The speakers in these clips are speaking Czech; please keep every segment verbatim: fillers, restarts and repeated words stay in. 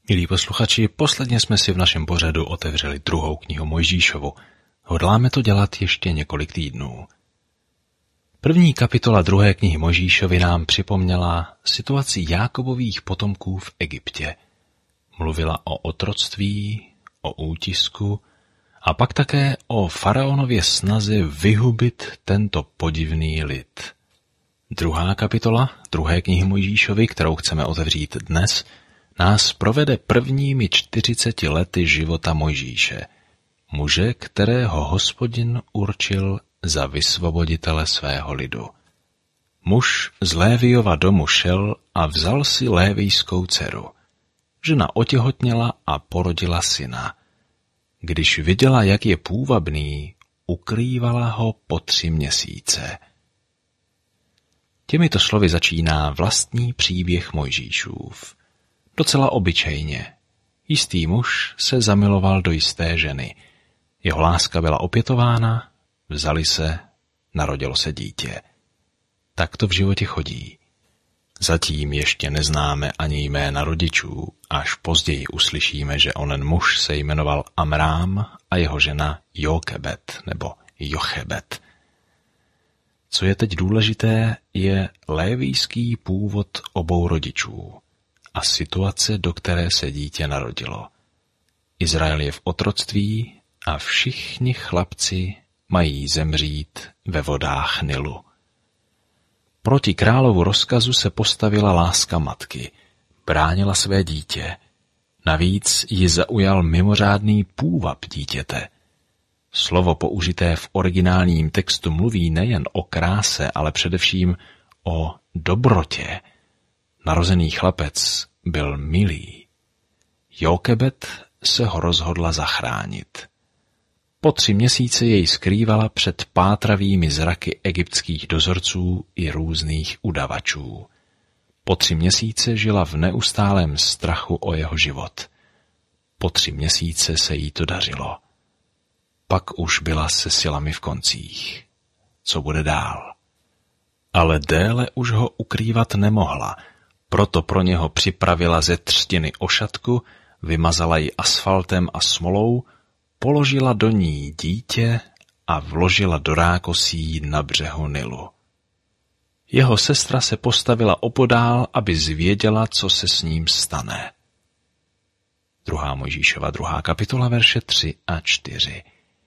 Milí posluchači, posledně jsme si v našem pořadu otevřeli druhou knihu Mojžíšovu. Hodláme to dělat ještě několik týdnů. První kapitola druhé knihy Mojžíšovy nám připomněla situaci Jákobových potomků v Egyptě. Mluvila o otroctví, o útisku a pak také o faraonově snaze vyhubit tento podivný lid. Druhá kapitola druhé knihy Mojžíšovy, kterou chceme otevřít dnes, nás provede prvními čtyřiceti lety života Mojžíše, muže, kterého Hospodin určil za vysvoboditele svého lidu. Muž z Léviova domu šel a vzal si lévijskou dceru. Žena otěhotněla a porodila syna. Když viděla, jak je půvabný, ukrývala ho po tři měsíce. Těmito slovy začíná vlastní příběh Mojžíšův. Docela obyčejně. Jistý muž se zamiloval do jisté ženy. Jeho láska byla opětována, vzali se, narodilo se dítě. Tak to v životě chodí. Zatím ještě neznáme ani jména rodičů, až později uslyšíme, že onen muž se jmenoval Amrám a jeho žena Jokebed nebo Jochebed. Co je teď důležité, je lévijský původ obou rodičů a situace, do které se dítě narodilo. Izrael je v otroctví a všichni chlapci mají zemřít ve vodách Nilu. Proti královu rozkazu se postavila láska matky, bránila své dítě. Navíc ji zaujal mimořádný půvab dítěte. Slovo použité v originálním textu mluví nejen o kráse, ale především o dobrotě. Narozený chlapec byl milý. Jokebed se ho rozhodla zachránit. Po tři měsíce jej skrývala před pátravými zraky egyptských dozorců i různých udavačů. Po tři měsíce žila v neustálém strachu o jeho život. Po tři měsíce se jí to dařilo. Pak už byla se silami v koncích. Co bude dál? Ale déle už ho ukrývat nemohla, proto pro něho připravila ze třtiny ošatku, vymazala ji asfaltem a smolou, položila do ní dítě a vložila do rákosí na břehu Nilu. Jeho sestra se postavila opodál, aby zvěděla, co se s ním stane. Druhá Mojžíšova druhá kapitola, verše tři a čtyři.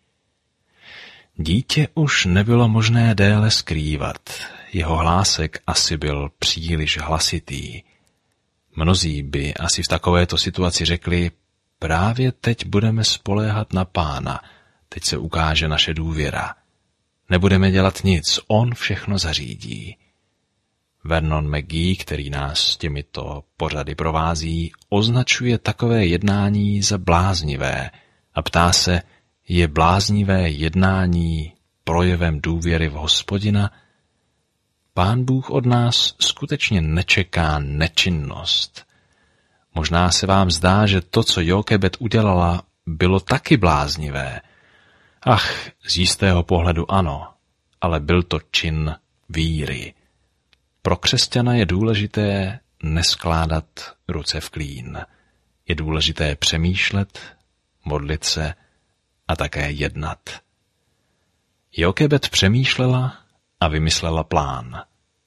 Dítě už nebylo možné déle skrývat. Jeho hlásek asi byl příliš hlasitý. Mnozí by asi v takovéto situaci řekli, právě teď budeme spoléhat na Pána, teď se ukáže naše důvěra. Nebudeme dělat nic, on všechno zařídí. Vernon McGee, který nás těmito pořady provází, označuje takové jednání za bláznivé a ptá se, je bláznivé jednání projevem důvěry v Hospodina? Pán Bůh od nás skutečně nečeká nečinnost. Možná se vám zdá, že to, co Jokebed udělala, bylo taky bláznivé. Ach, z jistého pohledu ano, ale byl to čin víry. Pro křesťana je důležité neskládat ruce v klín. Je důležité přemýšlet, modlit se a také jednat. Jokebed přemýšlela a vymyslela plán.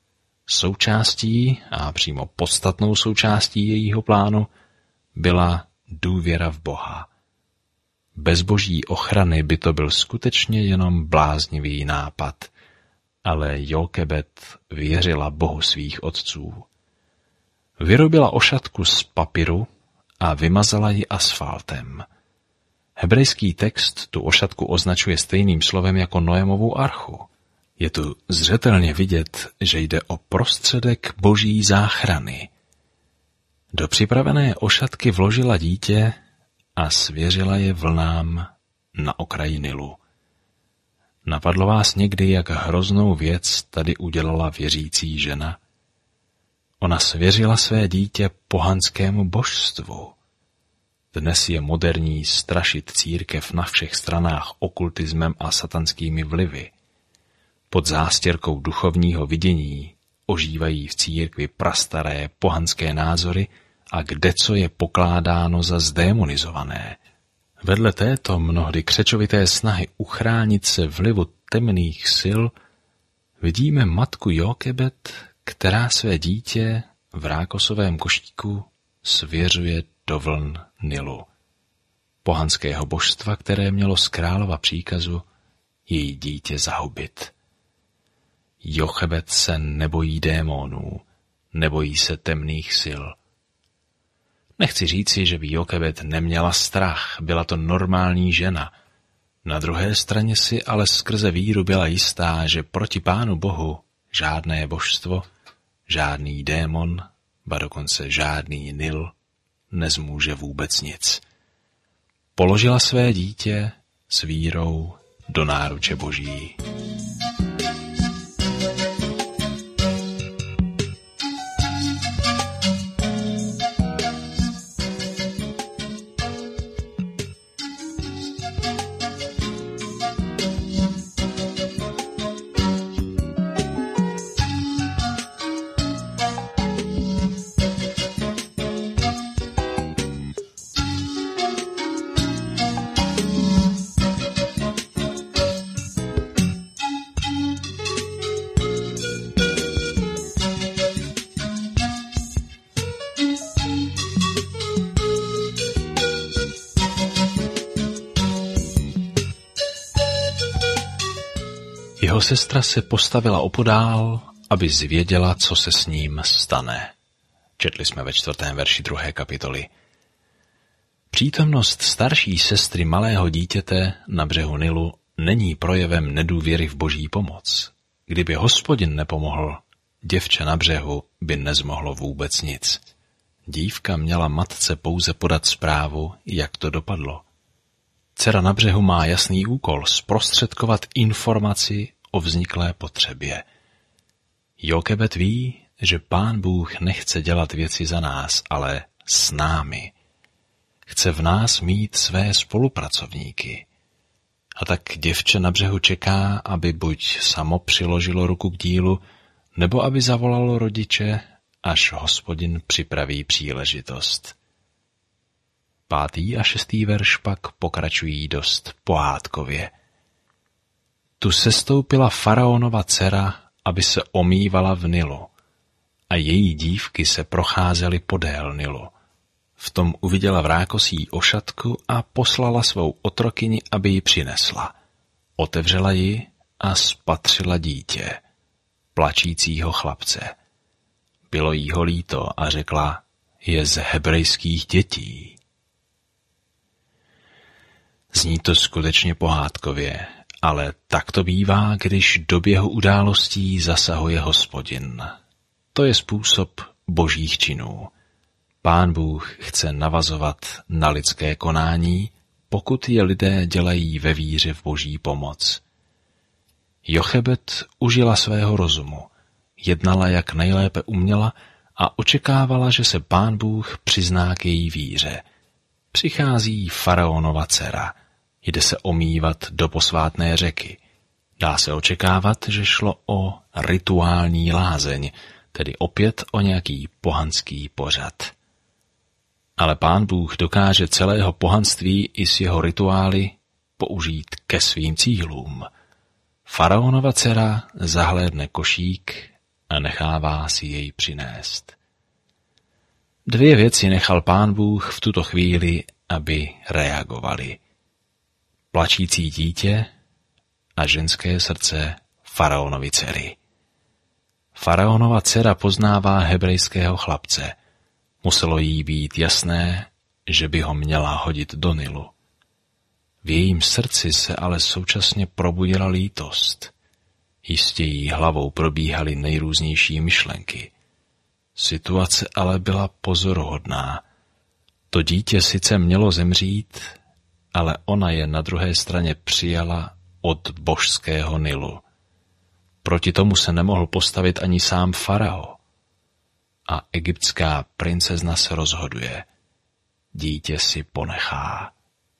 Součástí a přímo podstatnou součástí jejího plánu byla důvěra v Boha. Bez boží ochrany by to byl skutečně jenom bláznivý nápad, ale Jokebed věřila Bohu svých otců. Vyrobila ošatku z papyru a vymazala ji asfaltem. Hebrejský text tu ošatku označuje stejným slovem jako Noemovu archu. Je tu zřetelně vidět, že jde o prostředek boží záchrany. Do připravené ošatky vložila dítě a svěřila je vlnám na okraji Nilu. Napadlo vás někdy, jak hroznou věc tady udělala věřící žena? Ona svěřila své dítě pohanskému božstvu. Dnes je moderní strašit církev na všech stranách okultismem a satanskými vlivy. Pod zástěrkou duchovního vidění ožívají v církvi prastaré pohanské názory a kdeco je pokládáno za zdémonizované. Vedle této mnohdy křečovité snahy uchránit se vlivu temných sil vidíme matku Jókebed, která své dítě v rákosovém košíku svěřuje do vln Nilu, pohanského božstva, které mělo z králova příkazu její dítě zahubit. Jókebed se nebojí démonů, nebojí se temných sil. Nechci říci, že by Jókebed neměla strach, byla to normální žena. Na druhé straně si ale skrze víru byla jistá, že proti Pánu Bohu žádné božstvo, žádný démon, ba dokonce žádný Nil nezmůže vůbec nic. Položila své dítě s vírou do náruče Boží. Jeho sestra se postavila opodál, aby zvěděla, co se s ním stane. Četli jsme ve čtvrtém verši druhé kapitoly. Přítomnost starší sestry malého dítěte na břehu Nilu není projevem nedůvěry v Boží pomoc. Kdyby Hospodin nepomohl, děvče na břehu by nezmohlo vůbec nic. Dívka měla matce pouze podat zprávu, jak to dopadlo. Dcera na břehu má jasný úkol zprostředkovat informaci o vzniklé potřebě. Jókebed ví, že Pán Bůh nechce dělat věci za nás, ale s námi. Chce v nás mít své spolupracovníky. A tak děvče na břehu čeká, aby buď samo přiložilo ruku k dílu, nebo aby zavolalo rodiče, až Hospodin připraví příležitost. Pátý a šestý verš pak pokračují dost pohádkově. Tu sestoupila faraonova dcera, aby se omývala v Nilu, a její dívky se procházely podél Nilu. V tom uviděla v rákosí ošatku a poslala svou otrokyni, aby ji přinesla. Otevřela ji a spatřila dítě, plačícího chlapce. Bylo jí ho líto a řekla, je z hebrejských dětí. Zní to skutečně pohádkově, ale tak to bývá, když do běhu událostí zasahuje Hospodin. To je způsob božích činů. Pán Bůh chce navazovat na lidské konání, pokud je lidé dělají ve víře v boží pomoc. Jókebed užila svého rozumu, jednala jak nejlépe uměla a očekávala, že se Pán Bůh přizná k její víře. Přichází faraonova dcera, jde se omývat do posvátné řeky. Dá se očekávat, že šlo o rituální lázeň, tedy opět o nějaký pohanský pořad. Ale Pán Bůh dokáže celého pohanství i s jeho rituály použít ke svým cílům. Faraonova dcera zahlédne košík a nechává si jej přinést. Dvě věci nechal Pán Bůh v tuto chvíli, aby reagovali. Plačící dítě a ženské srdce faraonovy dcery. Faraonova dcera poznává hebrejského chlapce. Muselo jí být jasné, že by ho měla hodit do Nilu. V jejím srdci se ale současně probudila lítost. Jistě jí hlavou probíhaly nejrůznější myšlenky. Situace ale byla pozoruhodná. To dítě sice mělo zemřít, ale ona je na druhé straně přijala od božského Nilu. Proti tomu se nemohl postavit ani sám farao. A egyptská princezna se rozhoduje. Dítě si ponechá.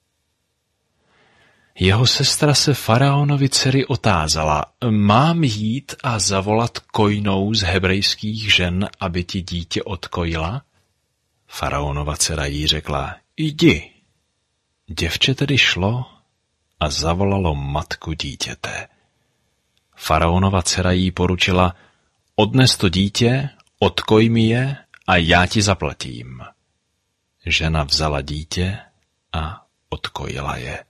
Jeho sestra se faraonovi dcery otázala, mám jít a zavolat kojnou z hebrejských žen, aby ti dítě odkojila? Faraonova dcera jí řekla, jdi. Děvče tedy šlo a zavolalo matku dítěte. Faraonova dcera jí poručila, odnes to dítě, odkoj mi je a já ti zaplatím. Žena vzala dítě a odkojila je.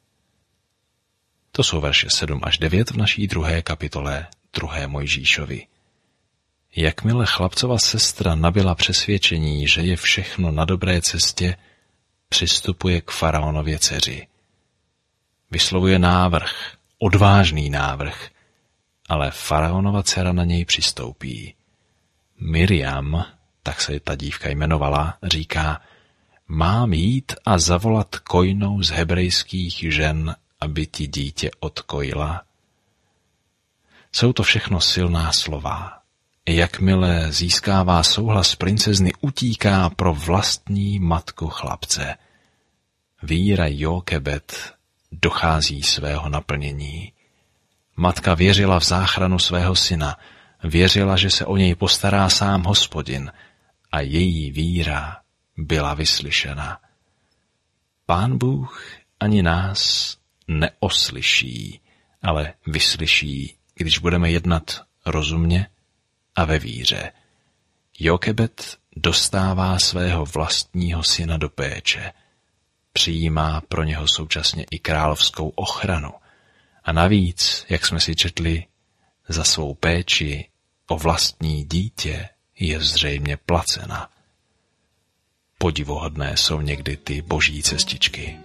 To jsou verše sedm až devět v naší druhé kapitole druhé Mojžíšovi. Jakmile chlapcova sestra nabyla přesvědčení, že je všechno na dobré cestě, přistupuje k faraonově dceři. Vyslovuje návrh, odvážný návrh, ale faraonova dcera na něj přistoupí. Miriam, tak se ta dívka jmenovala, říká, mám jít a zavolat kojnou z hebrejských žen, aby ti dítě odkojila. Jsou to všechno silná slova. Jakmile získává souhlas princezny, utíká pro vlastní matku chlapce. Víra Jókebed dochází svého naplnění. Matka věřila v záchranu svého syna, věřila, že se o něj postará sám Hospodin a její víra byla vyslyšena. Pán Bůh ani nás neoslyší, ale vyslyší, když budeme jednat rozumně a ve víře. Jókebed dostává svého vlastního syna do péče. Přijímá pro něho současně i královskou ochranu. A navíc, jak jsme si četli, za svou péči o vlastní dítě je zřejmě placena. Podivuhodné jsou někdy ty boží cestičky.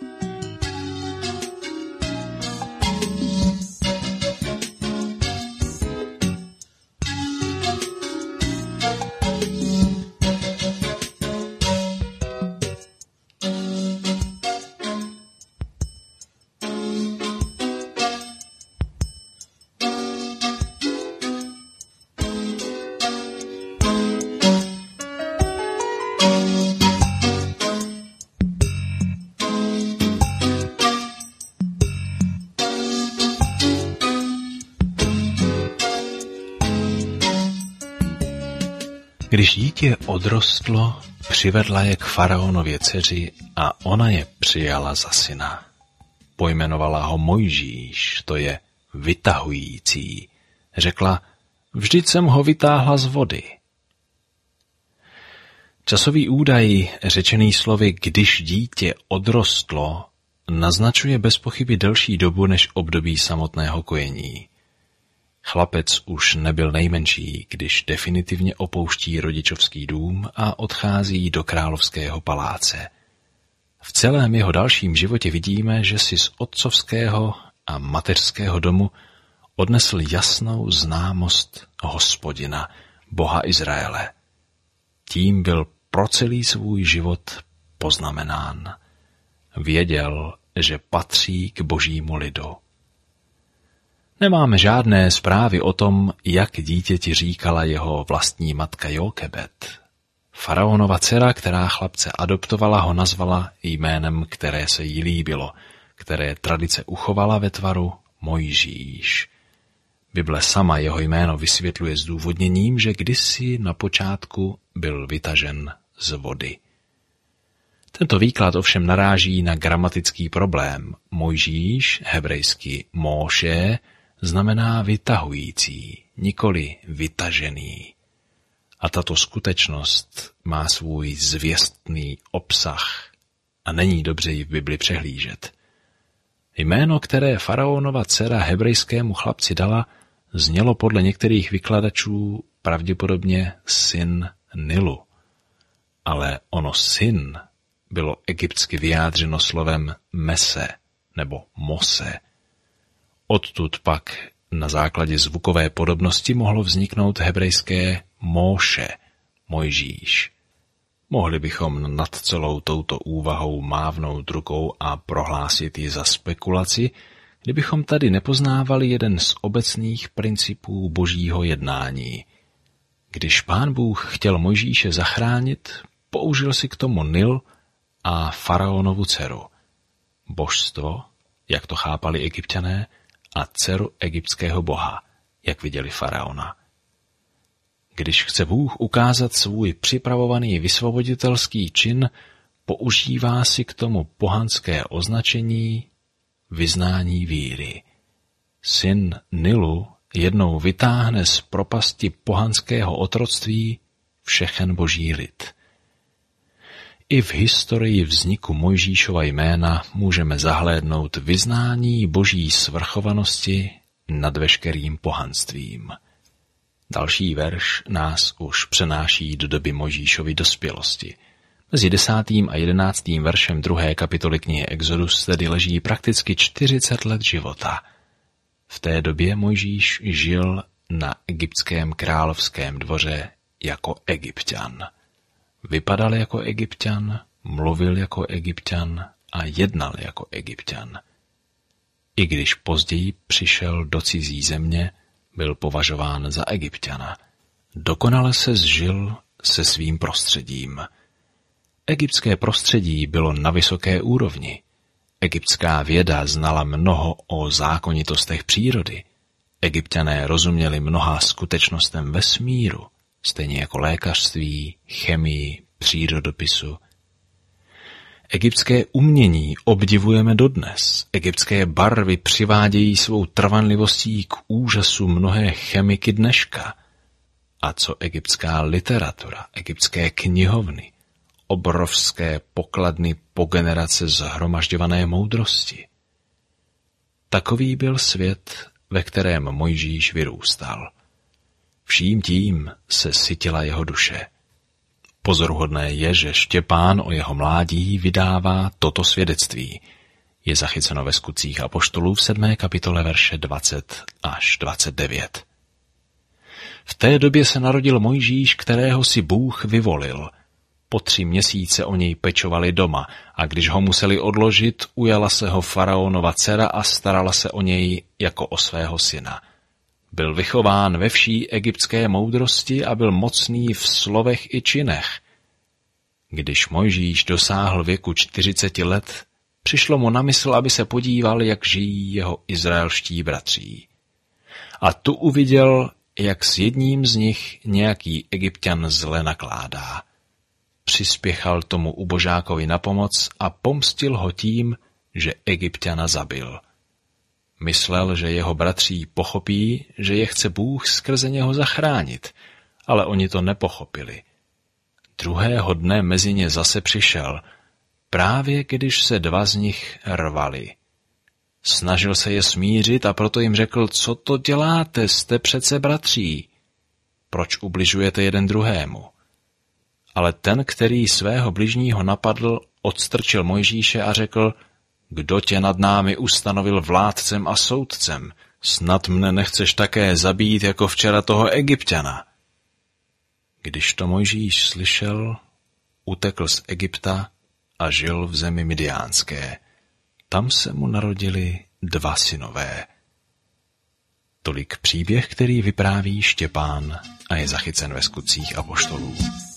Když dítě odrostlo, přivedla je k faraonově dceři a ona je přijala za syna. Pojmenovala ho Mojžíš, to je vytahující. Řekla, vždyť jsem ho vytáhla z vody. Časový údaj, řečený slovy když dítě odrostlo, naznačuje bez pochyby delší dobu než období samotného kojení. Chlapec už nebyl nejmenší, když definitivně opouští rodičovský dům a odchází do královského paláce. V celém jeho dalším životě vidíme, že si z otcovského a mateřského domu odnesl jasnou známost Hospodina, Boha Izraele. Tím byl pro celý svůj život poznamenán. Věděl, že patří k božímu lidu. Nemáme žádné zprávy o tom, jak dítěti říkala jeho vlastní matka Jókebed. Faraonova dcera, která chlapce adoptovala, ho nazvala jménem, které se jí líbilo, které tradice uchovala ve tvaru Mojžíš. Bible sama jeho jméno vysvětluje zdůvodněním, že kdysi na počátku byl vytažen z vody. Tento výklad ovšem naráží na gramatický problém. Mojžíš, hebrejsky Móše, znamená vytahující, nikoli vytažený. A tato skutečnost má svůj zvěstný obsah a není dobře ji v Bibli přehlížet. Jméno, které faraonova dcera hebrejskému chlapci dala, znělo podle některých vykladačů pravděpodobně syn Nilu. Ale ono syn bylo egyptsky vyjádřeno slovem Mese nebo Mose. Odtud pak na základě zvukové podobnosti mohlo vzniknout hebrejské Móše, Mojžíš. Mohli bychom nad celou touto úvahou mávnout rukou a prohlásit ji za spekulaci, kdybychom tady nepoznávali jeden z obecných principů božího jednání. Když Pán Bůh chtěl Mojžíše zachránit, použil si k tomu Nil a faraonovu dceru. Božstvo, jak to chápali Egypťané, a dceru egyptského boha, jak viděli faraona. Když chce Bůh ukázat svůj připravovaný vysvoboditelský čin, používá si k tomu pohanské označení vyznání víry. Syn Nilu jednou vytáhne z propasti pohanského otroctví všechen boží lid. I v historii vzniku Mojžíšova jména můžeme zahlédnout vyznání boží svrchovanosti nad veškerým pohanstvím. Další verš nás už přenáší do doby Mojžíšovy dospělosti. Mezi desátým a jedenáctým veršem druhé kapitoly knihy Exodus tedy leží prakticky čtyřicet let života. V té době Mojžíš žil na egyptském královském dvoře jako Egypťan. Vypadal jako Egypťan, mluvil jako Egypťan a jednal jako Egypťan. I když později přišel do cizí země, byl považován za Egypťana. Dokonale se zžil se svým prostředím. Egyptské prostředí bylo na vysoké úrovni. Egyptská věda znala mnoho o zákonitostech přírody. Egypťané rozuměli mnoha skutečnostem vesmíru, stejně jako lékařství, chemii, přírodopisu. Egyptské umění obdivujeme dodnes. Egyptské barvy přivádějí svou trvanlivostí k úžasu mnohé chemiky dneška. A co egyptská literatura, egyptské knihovny, obrovské pokladny po generace zhromažďované moudrosti. Takový byl svět, ve kterém Mojžíš vyrůstal. Vším tím se sytila jeho duše. Pozoruhodné je, že Štěpán o jeho mládí vydává toto svědectví. Je zachyceno ve Skutcích apoštolů v sedmé kapitole verše dvacet až dvacet devět. V té době se narodil Mojžíš, kterého si Bůh vyvolil. Po tři měsíce o něj pečovali doma a když ho museli odložit, ujala se ho faraonova dcera a starala se o něj jako o svého syna. Byl vychován ve vší egyptské moudrosti a byl mocný v slovech i činech. Když Mojžíš dosáhl věku čtyřiceti let, přišlo mu na mysl, aby se podíval, jak žijí jeho izraelští bratří. A tu uviděl, jak s jedním z nich nějaký Egypťan zle nakládá. Přispěchal tomu ubožákovi na pomoc a pomstil ho tím, že Egypťana zabil. Myslel, že jeho bratří pochopí, že je chce Bůh skrze něho zachránit, ale oni to nepochopili. Druhého dne mezi ně zase přišel, právě když se dva z nich rvali. Snažil se je smířit a proto jim řekl, co to děláte, jste přece bratří. Proč ubližujete jeden druhému? Ale ten, který svého bližního napadl, odstrčil Mojžíše a řekl, kdo tě nad námi ustanovil vládcem a soudcem? Snad mne nechceš také zabít jako včera toho Egypťana. Když to Mojžíš slyšel, utekl z Egypta a žil v zemi Midiánské. Tam se mu narodili dva synové. Tolik příběh, který vypráví Štěpán a je zachycen ve Skutcích apoštolů.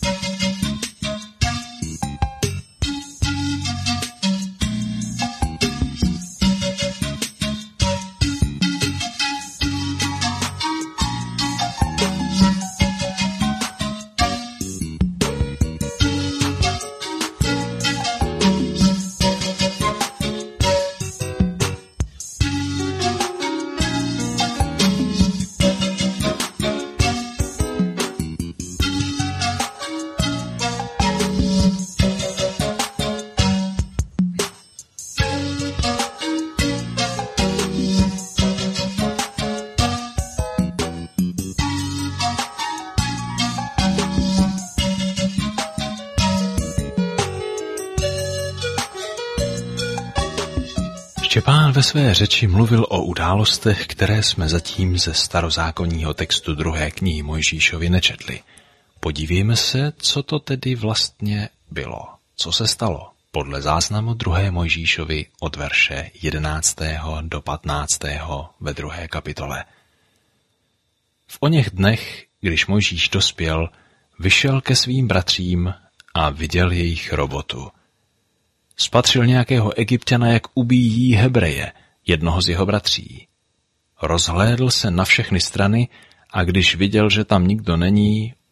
Štěpán ve své řeči mluvil o událostech, které jsme zatím ze starozákonního textu druhé knihy Mojžíšovi nečetli. Podívejme se, co to tedy vlastně bylo, co se stalo podle záznamu druhé Mojžíšovi od verše jedenáctého do patnáctého ve druhé kapitole. V oněch dnech, když Mojžíš dospěl, vyšel ke svým bratřím a viděl jejich robotu. Spatřil nějakého Egypťana, jak ubíjí Hebreje, jednoho z jeho bratří. Rozhlédl se na všechny strany a když viděl, že tam nikdo není,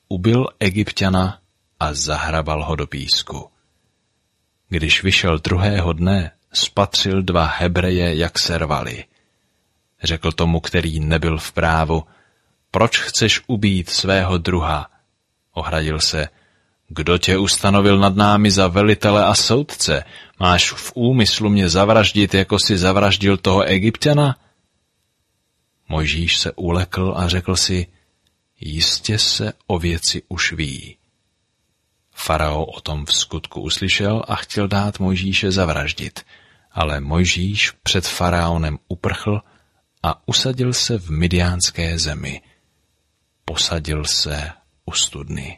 ubil Egypťana a zahrabal ho do písku. Když vyšel druhého dne, spatřil dva Hebreje, jak se rvali. Řekl tomu, který nebyl v právu, proč chceš ubít svého druha? Ohradil se, kdo tě ustanovil nad námi za velitele a soudce? Máš v úmyslu mě zavraždit, jako si zavraždil toho Egypťana? Mojžíš se ulekl a řekl si, jistě se o věci už ví. Farao o tom v skutku uslyšel a chtěl dát Mojžíše zavraždit, ale Mojžíš před faraonem uprchl a usadil se v Midiánské zemi. Posadil se u studny.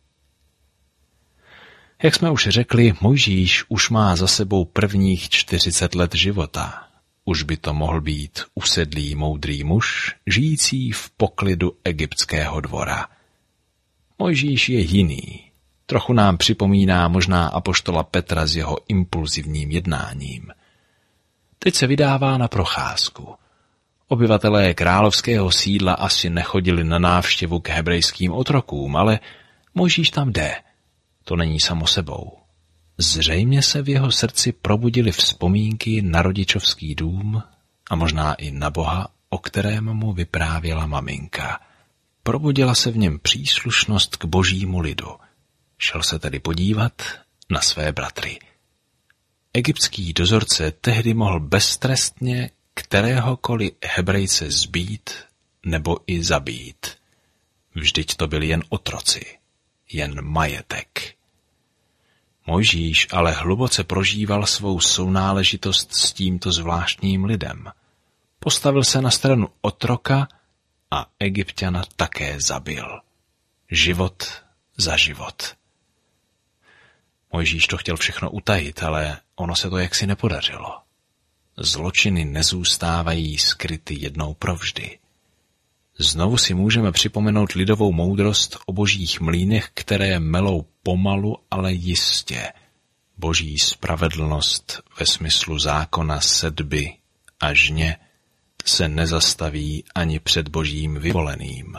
Jak jsme už řekli, Mojžíš už má za sebou prvních čtyřicet let života. Už by to mohl být usedlý moudrý muž, žijící v poklidu egyptského dvora. Mojžíš je jiný. Trochu nám připomíná možná apoštola Petra s jeho impulzivním jednáním. Teď se vydává na procházku. Obyvatelé královského sídla asi nechodili na návštěvu k hebrejským otrokům, ale Mojžíš tam jde. To není samo sebou. Zřejmě se v jeho srdci probudily vzpomínky na rodičovský dům a možná i na Boha, o kterém mu vyprávěla maminka. Probudila se v něm příslušnost k božímu lidu. Šel se tedy podívat na své bratry. Egyptský dozorce tehdy mohl beztrestně kteréhokoliv Hebrejce zbít nebo i zabít. Vždyť to byli jen otroci, jen majetek. Mojžíš ale hluboce prožíval svou sounáležitost s tímto zvláštním lidem. Postavil se na stranu otroka a Egypťana také zabil. Život za život. Mojžíš to chtěl všechno utajit, ale ono se to jaksi nepodařilo. Zločiny nezůstávají skryty jednou provždy. Znovu si můžeme připomenout lidovou moudrost o božích mlýnech, které melou pomalu, ale jistě. Boží spravedlnost ve smyslu zákona sedby a žně se nezastaví ani před božím vyvoleným.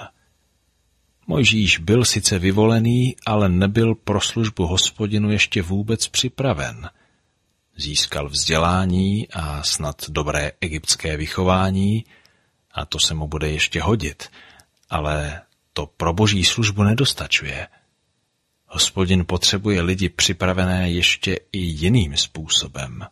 Mojžíš byl sice vyvolený, ale nebyl pro službu Hospodinu ještě vůbec připraven. Získal vzdělání a snad dobré egyptské vychování, a to se mu bude ještě hodit, ale to pro boží službu nedostačuje. Hospodin potřebuje lidi připravené ještě i jiným způsobem.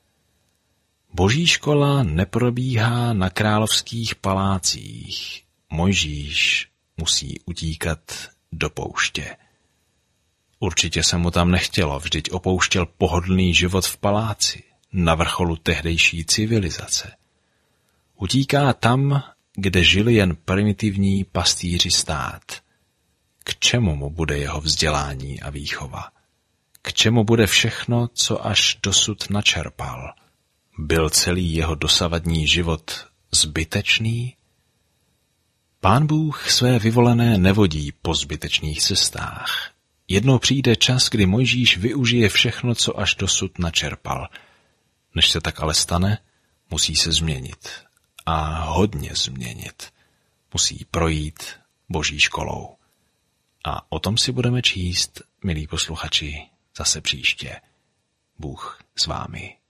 Boží škola neprobíhá na královských palácích. Mojžíš musí utíkat do pouště. Určitě se mu tam nechtělo, vždyť opouštěl pohodlný život v paláci, na vrcholu tehdejší civilizace. Utíká tam, kde žili jen primitivní pastýři stát. K čemu mu bude jeho vzdělání a výchova? K čemu bude všechno, co až dosud načerpal? Byl celý jeho dosavadní život zbytečný? Pán Bůh své vyvolené nevodí po zbytečných cestách. Jednou přijde čas, kdy Mojžíš využije všechno, co až dosud načerpal. Než se tak ale stane, musí se změnit. A hodně změnit. Musí projít boží školou. A o tom si budeme číst, milí posluchači, zase příště. Bůh s vámi.